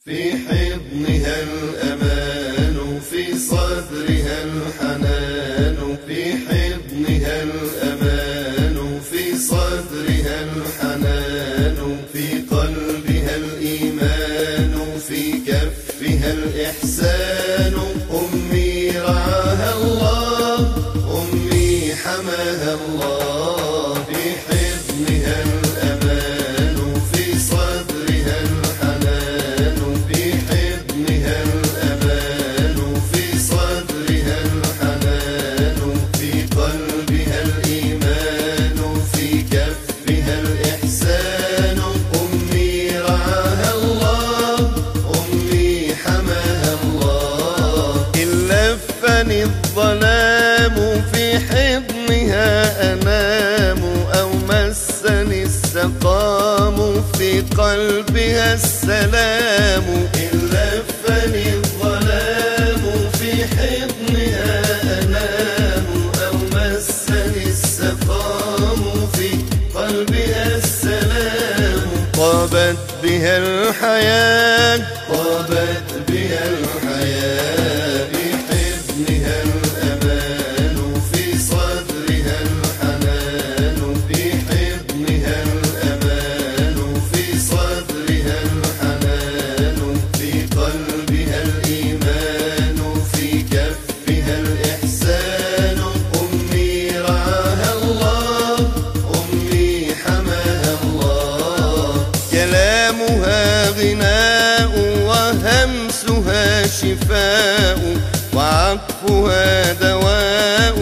في حضنها الأمان، في صدرها الحنان، في حضنها الأمان، في صدرها الحنان، في قلبها الإيمان، في كفها الإحسان. أمي رعاها الله، أمي حماها الله. في حضنها الأمان، في صدرها الحنان، في حضنها الأمان، في صدرها الحنان، في قلبها الإيمان، في كفها الإحسان. أمي رعاها الله، أمي حماها الله. إن لفني الظلام في حضنها أنام، أو مسني السقام في قلبها السلام. إن لفني الظلام في حضنها أنام، أو مسني السقام في قلبها السلام. طابت بها الحياة، طابت بها الحياة. في حضنها الأمان، في صدرها الحنان، في حضنها الأمان، في صدرها الحنان، في قلبها الإيمان، في كفها الإحسان. أمي رعاها الله، أمي حماها الله. كلامها غناء، وهمسها شفاء، وعطفها دواء،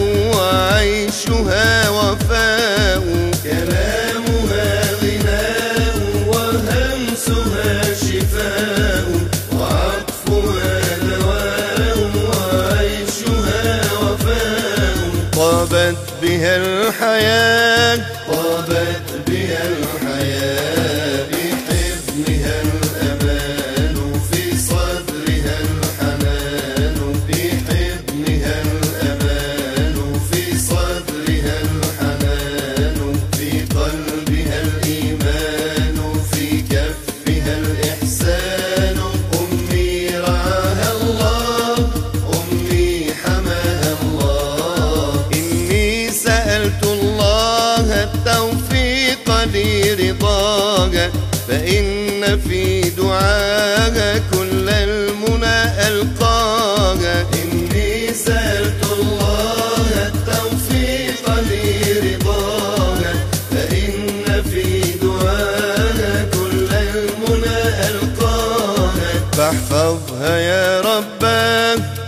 وعيشها وفاء. كلامها غناء، وهمسها شفاء، وعطفها دواء، وعيشها وفاء. طابت بها الحياة، طابت بها الحياة. في حضنها الأمان، في صدرها الحنان، في حضنها الأمان، في صدرها الحنان، في قلبها الإيمان، في كفها الإحسان. أمي رعاها الله، أمي حماها الله. إني سألت الله التوفيق لرضاها، فإن في دعاها كل المنى ألقاها. إني سألت الله التوفيق لرضاها، فإن في دعاها كل المنى ألقاها. فاحفظها يا رباه،